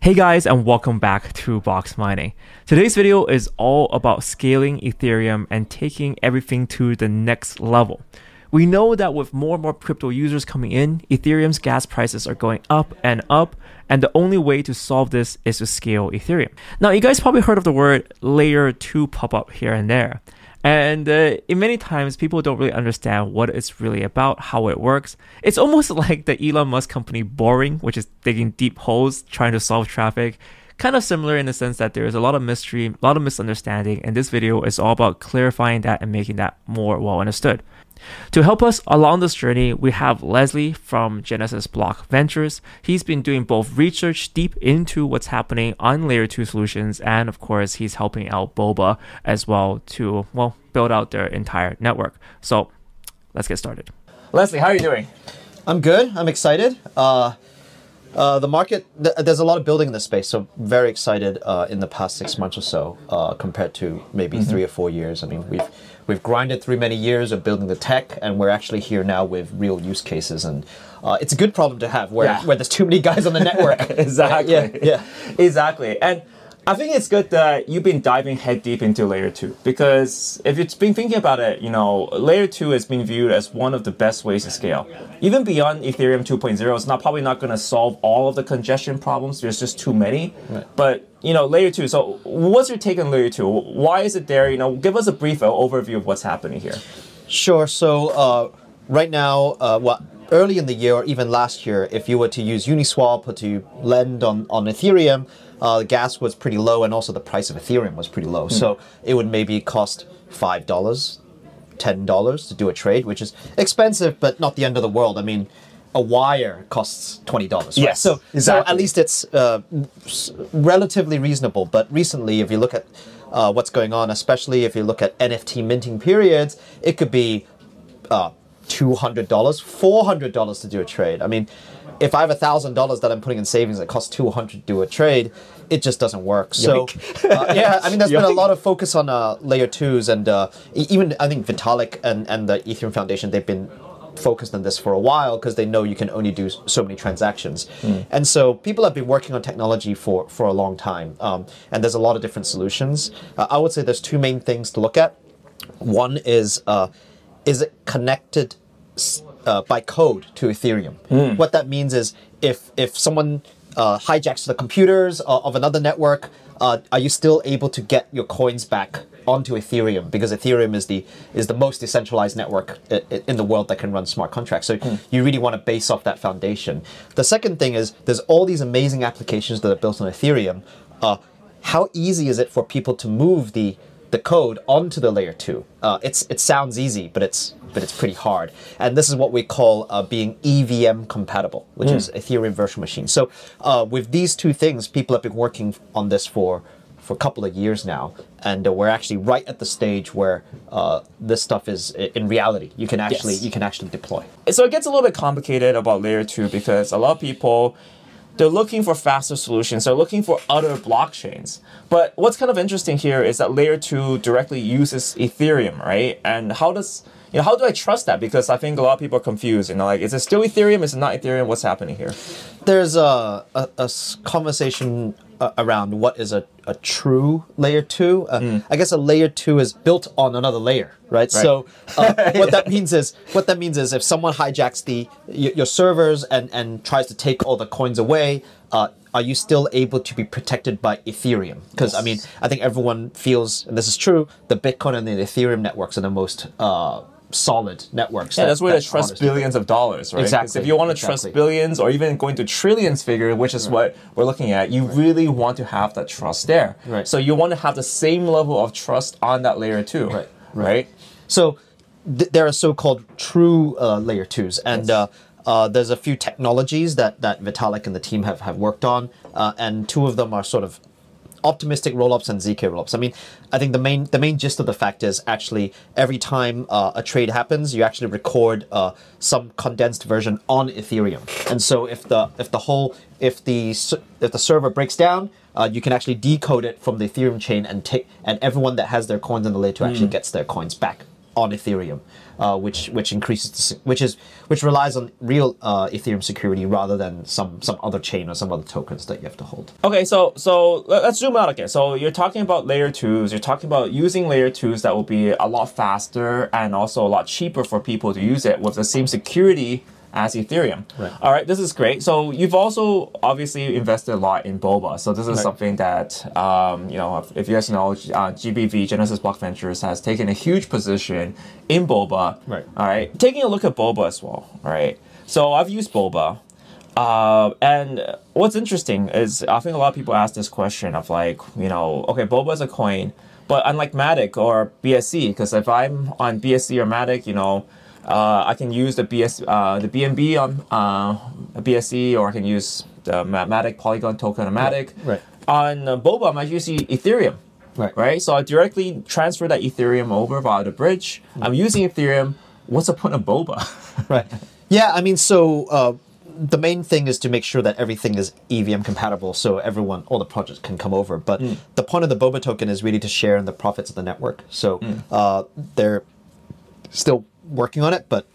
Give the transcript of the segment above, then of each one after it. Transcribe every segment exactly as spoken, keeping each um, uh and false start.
Hey guys, and welcome back to Box Mining. Today's video is all about scaling Ethereum and taking everything to the next level. We know that with more and more crypto users coming in, Ethereum's gas prices are going up and up, and the only way to solve this is to scale Ethereum. Now, you guys probably heard of the word layer two pop up here and there. And uh, in many times, people don't really understand what it's really about, how it works. It's almost like the Elon Musk company Boring, which is digging deep holes, trying to solve traffic. Kind of similar in the sense that there is a lot of mystery, a lot of misunderstanding, and this video is all about clarifying that and making that more well understood. To help us along this journey, we have Leslie from Genesis Block Ventures. He's been doing both research deep into what's happening on layer two solutions, and of course, he's helping out Boba as well to, well, build out their entire network. So let's get started. Leslie, how are you doing? I'm good. I'm excited. Uh, uh, the market, th there's a lot of building in this space, so very excited uh, in the past six months or so uh, compared to maybe mm-hmm. three or four years. I mean, we've We've grinded through many years of building the tech, and we're actually here now with real use cases. And uh, it's a good problem to have where, yeah. where there's too many guys on the network. Exactly. Yeah, yeah. Exactly. And I think it's good that you've been diving head deep into layer two, because if you've been thinking about it, you know, layer two has been viewed as one of the best ways to scale. Even beyond Ethereum two point oh, it's not probably not going to solve all of the congestion problems. There's just too many. Right. But you know, layer two. So what's your take on layer two? Why is it there? You know, give us a brief overview of what's happening here. Sure. So uh, right now, uh, what early in the year or even last year, if you were to use Uniswap or to lend on, on Ethereum, uh, the gas was pretty low, and also the price of Ethereum was pretty low. Hmm. So it would maybe cost five dollars, ten dollars to do a trade, which is expensive, but not the end of the world. I mean, a wire costs twenty dollars. Right? Yes, so, exactly. so at least it's uh, relatively reasonable. But recently, if you look at uh, what's going on, especially if you look at N F T minting periods, it could be uh, two hundred dollars, four hundred dollars to do a trade. I mean, if I have one thousand dollars that I'm putting in savings that costs two hundred dollars to do a trade, it just doesn't work. So, uh, yeah, I mean, there's been a lot of focus on uh, layer twos, and uh, even I think Vitalik and, and the Ethereum Foundation, they've been focused on this for a while because they know you can only do so many transactions. Mm. And so people have been working on technology for, for a long time. Um, and there's a lot of different solutions. Uh, I would say there's two main things to look at. One is, uh, is it connected uh, by code to Ethereum? Mm. What that means is if, if someone uh, hijacks the computers of another network, uh, are you still able to get your coins back onto Ethereum, because Ethereum is the is the most decentralized network in the world that can run smart contracts. So mm. you really want to base off that foundation. The second thing is there's all these amazing applications that are built on Ethereum. Uh, how easy is it for people to move the the code onto the layer two? Uh, it's it sounds easy, but it's but it's pretty hard. And this is what we call uh, being E V M compatible, which mm. is Ethereum Virtual Machine. So uh, with these two things, people have been working on this for for a couple of years now, and uh, we're actually right at the stage where uh, this stuff is in reality. You can actually yes. you can actually deploy. So it gets a little bit complicated about layer two, because a lot of people, they're looking for faster solutions. They're looking for other blockchains. But what's kind of interesting here is that layer two directly uses Ethereum, right? And how does you know how do I trust that? Because I think a lot of people are confused. You know, like, is it still Ethereum? Is it not Ethereum? What's happening here? There's a a, a conversation uh, around what is a, a true layer two. Uh, mm. I guess a layer two is built on another layer, right? right. So uh, what that means is what that means is if someone hijacks the y your servers and and tries to take all the coins away, uh, are you still able to be protected by Ethereum? Because yes. I mean, I think everyone feels, and this is true, the Bitcoin and the Ethereum networks are the most uh, solid networks. Yeah, that, that's where they trust billions of dollars, right? Exactly. If you want to exactly. trust billions or even going to trillions figure, which is right. what we're looking at, you right. really want to have that trust there. Right. So you want to have the same level of trust on that layer too, right? Right. right? So th there are so-called true uh, layer twos, and yes. uh, uh, there's a few technologies that that Vitalik and the team have have worked on, uh, and two of them are sort of optimistic rollups and Z K rollups. I mean, I think the main the main gist of the fact is actually every time uh, a trade happens, you actually record uh, some condensed version on Ethereum. And so if the if the whole if the if the server breaks down, uh, you can actually decode it from the Ethereum chain and take and everyone that has their coins in the layer two mm. actually gets their coins back on Ethereum, uh, which which increases the, se- which is which relies on real uh, Ethereum security rather than some some other chain or some other tokens that you have to hold. Okay, so so let- let's zoom out again. So you're talking about layer twos. You're talking about using layer twos that will be a lot faster and also a lot cheaper for people to use it with the same security as Ethereum. Right. All right, this is great. So you've also obviously invested a lot in boba. So this is Right. something that um, you know, if, if you guys know, uh, G B V Genesis Block Ventures has taken a huge position in boba. Right. All right, taking a look at boba as well. All right. So I've used boba. Uh, and what's interesting is I think a lot of people ask this question of like, you know, okay, boba is a coin, but unlike Matic or B S C, because if I'm on B S C or Matic, you know, uh, I can use the B S uh, the B N B on uh, B S C, or I can use the Matic Polygon token on Matic. Right. On uh, boba, I'm using Ethereum. Right. Right. So I directly transfer that Ethereum over via the bridge. Mm-hmm. I'm using Ethereum. What's the point of boba? Right. Yeah. I mean, so. Uh, The main thing is to make sure that everything is E V M compatible, so everyone, all the projects can come over. But mm. the point of the boba token is really to share in the profits of the network. So mm. uh, they're still working on it, but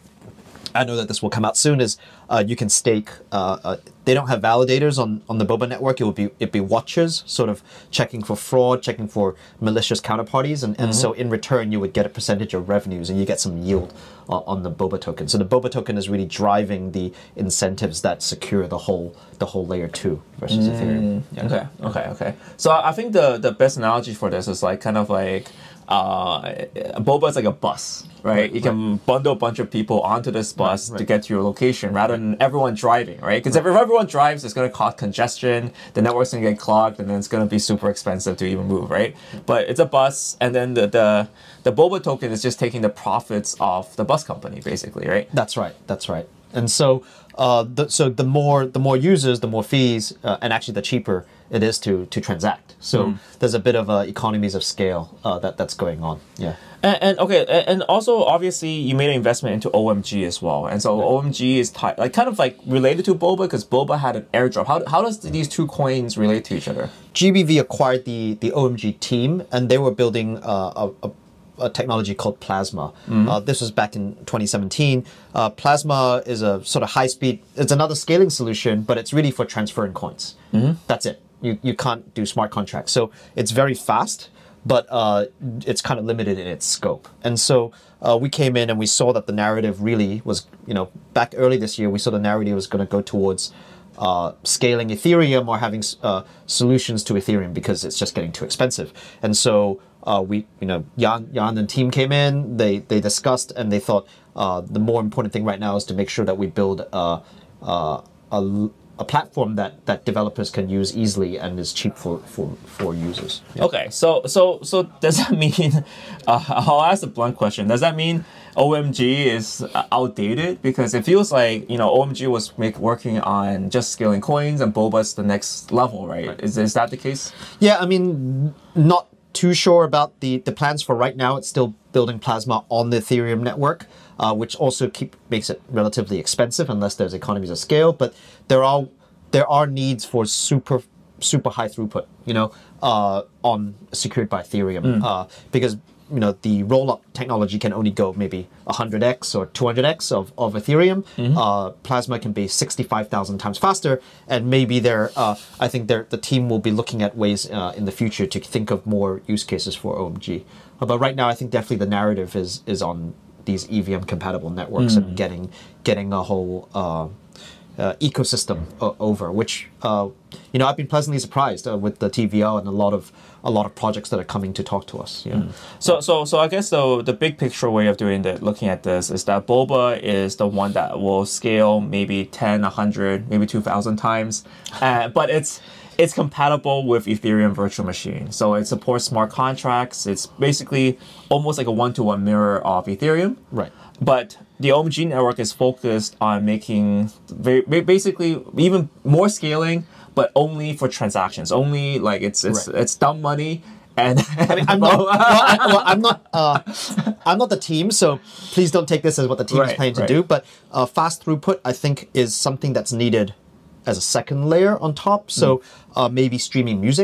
I know that this will come out soon. Is uh, you can stake. Uh, uh, they don't have validators on, on the boba network. It would be it be watchers, sort of checking for fraud, checking for malicious counterparties, and, and mm-hmm. so in return you would get a percentage of revenues, and you get some yield uh, on the boba token. So the boba token is really driving the incentives that secure the whole the whole layer two versus mm, Ethereum. Yeah. Okay, okay, okay. So I think the the best analogy for this is like kind of like. Uh, boba is like a bus, right? right you can right. bundle a bunch of people onto this bus right, right. to get to your location rather than everyone driving, right? Because right. if everyone drives, it's going to cause congestion, the network's going to get clogged, and then it's going to be super expensive to even move, right? But it's a bus, and then the, the, the boba token is just taking the profits of the bus company, basically, right? That's right, that's right. And so, uh, the, so the more the more users, the more fees, uh, and actually the cheaper it is to to transact. So mm. there's a bit of uh, economies of scale uh, that that's going on. Yeah. And, and okay, and also obviously you made an investment into O M G as well, and so right. O M G is t- like kind of like related to boba because boba had an airdrop. How how does these two coins relate to each other? G B V acquired the the O M G team, and they were building uh, a. a a technology called Plasma. Mm-hmm. Uh, this was back in twenty seventeen. Uh, Plasma is a sort of high-speed, it's another scaling solution, but it's really for transferring coins. Mm-hmm. That's it. You you can't do smart contracts. So it's very fast, but uh, it's kind of limited in its scope. And so uh, we came in and we saw that the narrative really was, you know, back early this year, we saw the narrative was going to go towards Uh, scaling Ethereum or having uh, solutions to Ethereum because it's just getting too expensive. And so uh, we, you know, Jan, Jan and team came in, they they discussed, and they thought uh, the more important thing right now is to make sure that we build uh, uh, a, a platform that, that developers can use easily and is cheap for, for, for users. Yeah. Okay, so so so does that mean, uh, I'll ask a blunt question, does that mean O M G is outdated? Because it feels like, you know, O M G was make, working on just scaling coins and boba's the next level, right? right? Is, is that the case? Yeah, I mean, not too sure about the, the plans for right now. It's still building Plasma on the Ethereum network, uh, which also keep makes it relatively expensive unless there's economies of scale. But there are there are needs for super super high throughput, you know, uh, on secured by Ethereum, mm. uh, because you know the roll-up technology can only go maybe one hundred x or two hundred x of, of Ethereum. Mm-hmm. Uh, Plasma can be sixty-five thousand times faster, and maybe they're uh, I think they're, the team will be looking at ways uh, in the future to think of more use cases for O M G. Uh, but right now, I think definitely the narrative is is on these E V M compatible networks mm. and getting getting a whole uh, uh, ecosystem uh, over, which uh, you know I've been pleasantly surprised uh, with the T V L and a lot of a lot of projects that are coming to talk to us. Yeah. Mm. So so so I guess the the big picture way of doing that, looking at this, is that boba is the one that will scale maybe ten, a hundred, maybe two thousand times, uh, but it's it's compatible with Ethereum virtual machine. So it supports smart contracts. It's basically almost like a one-to-one mirror of Ethereum. Right. But the O M G network is focused on making very, basically even more scaling, but only for transactions. Only like it's it's right. it's dumb money. And I mean, I'm not. well, I, well, I'm not. Uh, I'm not the team, so please don't take this as what the team right, is planning to right. do. But uh, fast throughput, I think, is something that's needed as a second layer on top. So mm. uh, maybe streaming music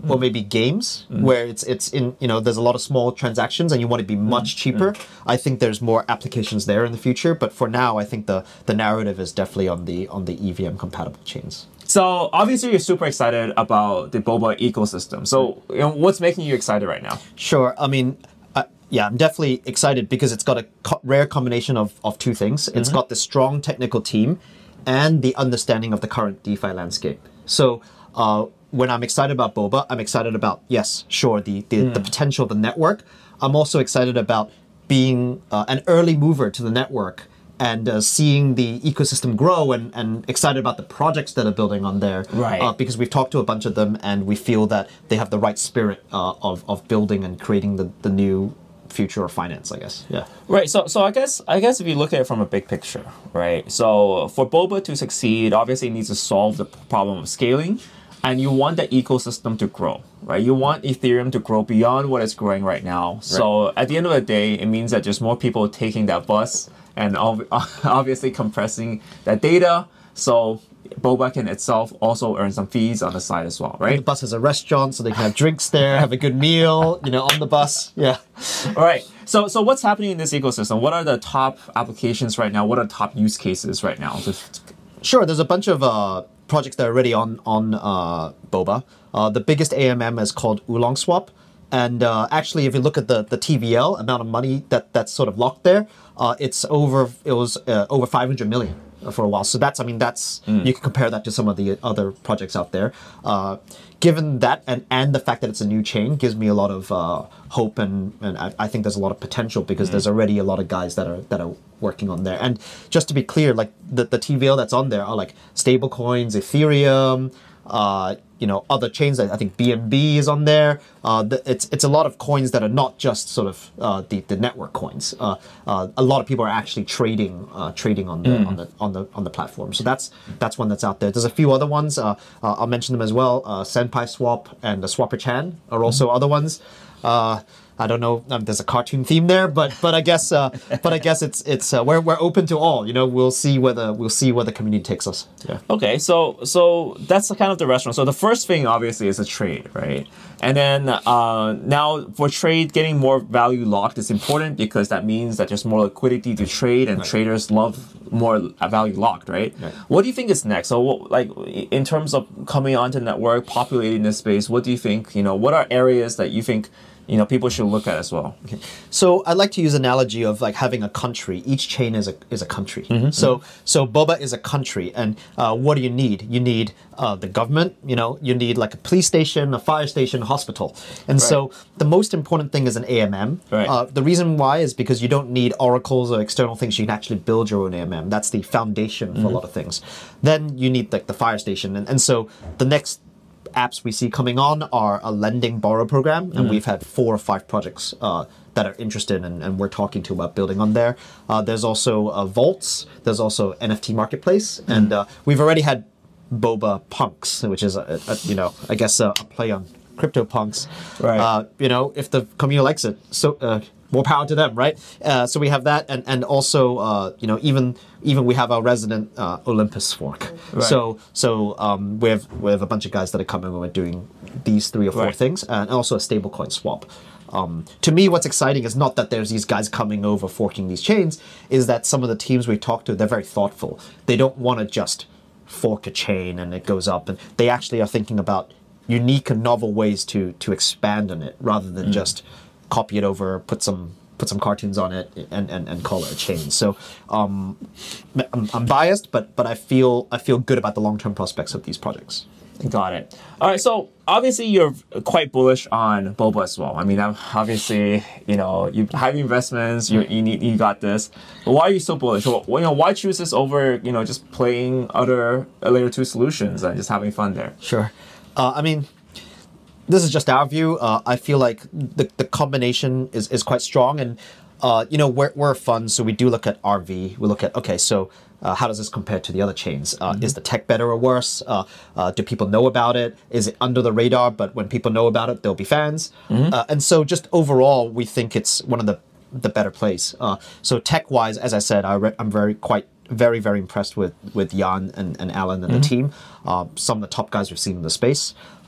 or maybe games mm. where it's it's in you know there's a lot of small transactions and you want to be much mm. cheaper. Mm. I think there's more applications there in the future, but for now, I think the the narrative is definitely on the on the E V M compatible chains. So obviously you're super excited about the Boba ecosystem. So you know, what's making you excited right now? Sure. I mean, uh, yeah, I'm definitely excited because it's got a co rare combination of, of two things. It's mm-hmm. got the strong technical team and the understanding of the current DeFi landscape. So uh, when I'm excited about Boba, I'm excited about, yes, sure, the, the, mm. the potential of the network. I'm also excited about being uh, an early mover to the network and uh, seeing the ecosystem grow and, and excited about the projects that are building on there. Right. Uh, because we've talked to a bunch of them and we feel that they have the right spirit uh, of, of building and creating the, the new future of finance, I guess. Yeah. Right. So so I guess I guess if you look at it from a big picture, right? So for Boba to succeed, obviously it needs to solve the problem of scaling. And you want the ecosystem to grow, right? You want Ethereum to grow beyond what it's growing right now. Right. So at the end of the day, it means that just more people taking that bus and obviously compressing that data. So Boba can itself also earn some fees on the side as well, right? And the bus has a restaurant, so they can have drinks there, have a good meal, you know, on the bus. Yeah. All right. So, so what's happening in this ecosystem? What are the top applications right now? What are the top use cases right now? Sure. There's a bunch of uh, projects that are already on on uh, Boba. Uh, the biggest A M M is called Oolong Swap. And uh, actually, if you look at the, the T V L amount of money that, that's sort of locked there, uh, it's over, it was uh, over five hundred million for a while. So that's, I mean, that's, mm. you can compare that to some of the other projects out there. Uh, given that and, and the fact that it's a new chain gives me a lot of uh, hope and, and I, I think there's a lot of potential because mm. there's already a lot of guys that are that are working on there. And just to be clear, like the, the T V L that's on there are like stable coins, Ethereum, uh, you know, other chains. I think B N B is on there. Uh, the, it's it's a lot of coins that are not just sort of uh, the the network coins. Uh, uh, a lot of people are actually trading uh, trading on the mm. on the on the on the platform. So that's that's one that's out there. There's a few other ones. Uh, uh, I'll mention them as well. Uh, Senpai Swap and the Swapper Chan are also mm. other ones. Uh, I don't know. Um, there's a cartoon theme there, but but I guess uh, but I guess it's it's uh, we're we're open to all. You know, we'll see whether we'll see where the community takes us. Yeah. Okay, so so that's the kind of the restaurant. So the first thing obviously is a trade, right? And then uh, now for trade, getting more value locked is important because that means that there's more liquidity to trade, and right. traders love more value locked, right? right? What do you think is next? So, what, like in terms of coming onto the network, populating this space, what do you think? You know, what are areas that you think? You know, people should look at as well. Okay. So I like to use analogy of like having a country. Each chain is a is a country. Mm-hmm. So mm-hmm. so Boba is a country, and uh, what do you need? You need uh, the government. You know, you need like a police station, a fire station, a hospital. And right. so the most important thing is an A M M. Right. Uh, the reason why is because you don't need oracles or external things. You can actually build your own A M M. That's the foundation for mm-hmm. a lot of things. Then you need like the fire station, and and so the next apps we see coming on are a lending borrow program, and mm-hmm. we've had four or five projects uh, that are interested and, and we're talking to about building on there. Uh, there's also uh, vaults, there's also N F T marketplace, mm-hmm. and uh, we've already had Boba Punks, which is a, a, you know I guess a, a play on CryptoPunks. Right. Uh, you know, if the community likes it, so. Uh, More power to them, right? Uh, so we have that, and and also, uh, you know, even even we have our resident uh, Olympus fork. Right. So so um, we have we have a bunch of guys that are coming and we're doing these three or four right. things, and also a stablecoin swap. Um, to me, what's exciting is not that there's these guys coming over forking these chains, is that some of the teams we talk to, they're very thoughtful. They don't want to just fork a chain and it goes up, and they actually are thinking about unique and novel ways to to expand on it rather than mm. just copy it over, put some put some cartoons on it, and, and, and call it a chain. So um, I'm, I'm biased, but but I feel I feel good about the long term prospects of these projects. Got it. All right. So obviously you're quite bullish on Boba as well. I mean, obviously, you know, you have investments. You you need you got this. But why are you so bullish? Well, you know, why choose this over you know just playing other layer two solutions and just having fun there? Sure. Uh, I mean. This is just our view. Uh, I feel like the, the combination is, is quite strong. And, uh, you know, we're, we're a fund, so we do look at R V. We look at, okay, so uh, how does this compare to the other chains? Uh, mm-hmm. Is the tech better or worse? Uh, uh, do people know about it? Is it under the radar, but when people know about it, they'll be fans? Mm-hmm. uh, and so just overall, we think it's one of the, the better plays. Uh, so tech-wise, as I said, I re- I'm very quite very, very impressed with, with Jan and, and Alan and mm-hmm. the team. Uh, some of the top guys we've seen in the space.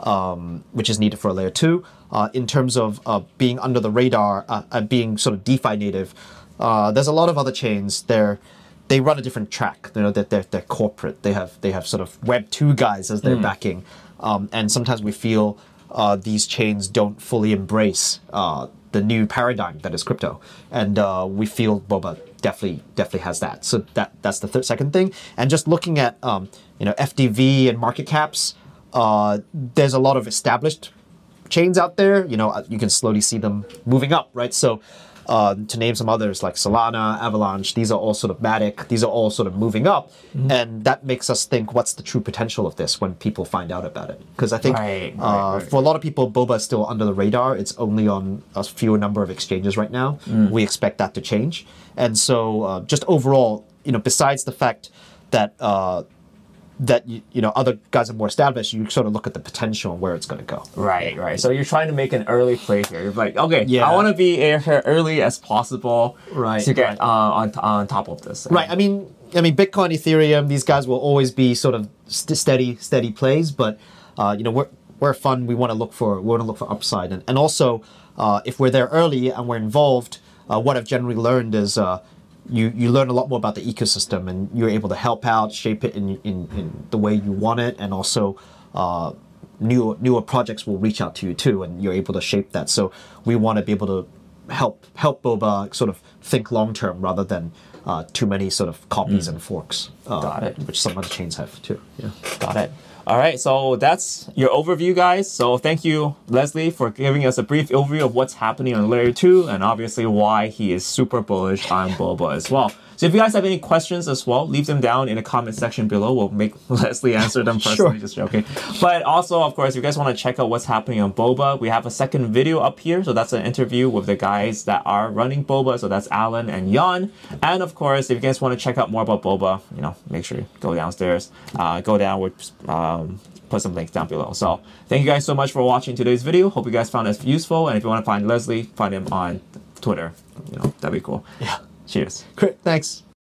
um, which is needed for a layer two. Uh, in terms of uh, being under the radar, uh, uh, being sort of DeFi native, uh, there's a lot of other chains. They're they run a different track. You know, that they're, they're, they're corporate. They have they have sort of Web two guys as their mm. backing, um, and sometimes we feel uh, these chains don't fully embrace uh, the new paradigm that is crypto, and uh, we feel Boba definitely definitely has that. So that that's the th second thing. And just looking at um, you know F D V and market caps, uh, there's a lot of established chains out there. You know, you can slowly see them moving up, right? So uh, to name some others like Solana, Avalanche, these are all sort of Matic, these are all sort of moving up. Mm-hmm. And that makes us think, what's the true potential of this when people find out about it? Because I think right, uh, right, right. for a lot of people, Boba is still under the radar. It's only on a fewer number of exchanges right now. Mm. We expect that to change. And so uh, just overall, you know, besides the fact that uh, that you, you know other guys are more established, you sort of look at the potential and where it's going to go. Right, right. So you're trying to make an early play here. You're like, okay, yeah. I want to be here early as possible, right, to get right. Uh, on on top of this. Right. I mean, I mean, Bitcoin, Ethereum, these guys will always be sort of st steady, steady plays. But uh, you know, we're we're fun. We want to look for we want to look for upside, and and also uh, if we're there early and we're involved, uh, what I've generally learned is. Uh, You, you learn a lot more about the ecosystem, and you're able to help out, shape it in, in, in the way you want it, and also uh, new, newer projects will reach out to you too, and you're able to shape that. So we want to be able to help help Boba sort of think long term rather than uh, too many sort of copies mm. and forks. Uh, Got it. Which some other chains have too. Yeah. Got it. All right, so that's your overview, guys. So thank you, Leslie, for giving us a brief overview of what's happening on layer two, and obviously why he is super bullish on Boba as well. So if you guys have any questions as well, leave them down in the comment section below. We'll make Leslie answer them personally, Sure. just joking. But also, of course, if you guys want to check out what's happening on Boba, we have a second video up here. So that's an interview with the guys that are running Boba. So that's Alan and Jan. And of course, if you guys want to check out more about Boba, you know, make sure you go downstairs, uh, go down with, um, put some links down below. So thank you guys so much for watching today's video. Hope you guys found this useful. And if you want to find Leslie, find him on Twitter. You know, that'd be cool. Yeah. Cheers. Great. Thanks.